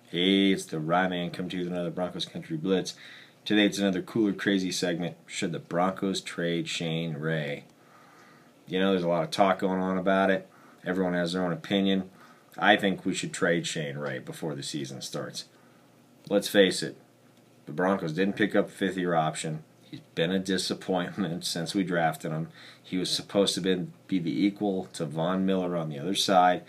Hey, it's the Ryman coming to you with another Broncos Country Blitz. Today it's another Cooler Crazy segment. Should the Broncos trade Shane Ray? You know, there's a lot of talk going on about it. Everyone has their own opinion. I think we should trade Shane Ray before the season starts. Let's face it, the Broncos didn't pick up a fifth-year option. He's been a disappointment since we drafted him. He was supposed to be the equal to Von Miller on the other side.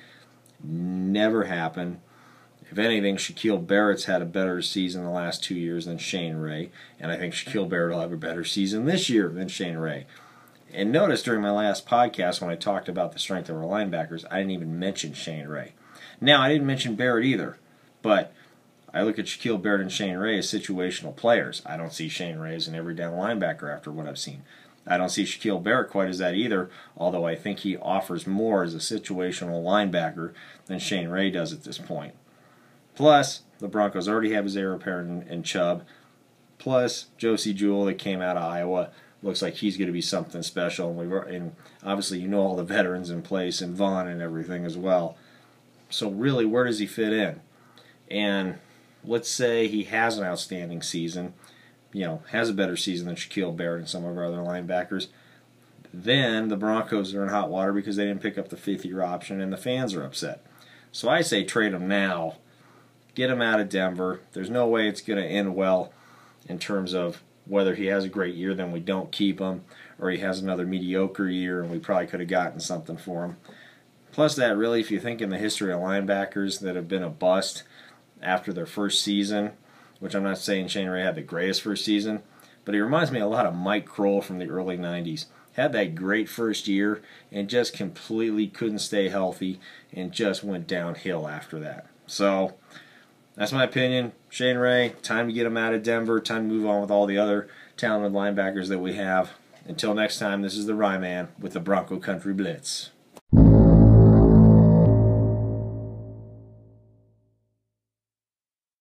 Never happened. If anything, Shaquille Barrett's had a better season the last 2 years than Shane Ray, and I think Shaquille Barrett will have a better season this year than Shane Ray. And notice during my last podcast when I talked about the strength of our linebackers, I didn't even mention Shane Ray. Now, I didn't mention Barrett either, but I look at Shaquille Barrett and Shane Ray as situational players. I don't see Shane Ray as an every down linebacker after what I've seen. I don't see Shaquille Barrett quite as that either, although I think he offers more as a situational linebacker than Shane Ray does at this point. Plus, the Broncos already have his heir apparent in Chubb. Plus, Josey Jewell that came out of Iowa looks like he's going to be something special. And obviously, you know all the veterans in place and Vaughn and everything as well. So really, where does he fit in? And let's say he has an outstanding season, has a better season than Shaquille Barrett and some of our other linebackers. Then the Broncos are in hot water because they didn't pick up the fifth-year option and the fans are upset. So I say trade him now. Get him out of Denver. There's no way it's going to end well in terms of whether he has a great year, then we don't keep him, or he has another mediocre year and we probably could have gotten something for him. Plus that, really, if you think in the history of linebackers that have been a bust after their first season, which I'm not saying Shane Ray had the greatest first season, but he reminds me a lot of Mike Kroll from the early 90s. Had that great first year and just completely couldn't stay healthy and just went downhill after that. So that's my opinion. Shane Ray, time to get him out of Denver. Time to move on with all the other talented linebackers that we have. Until next time, this is the Ryman with the Bronco Country Blitz.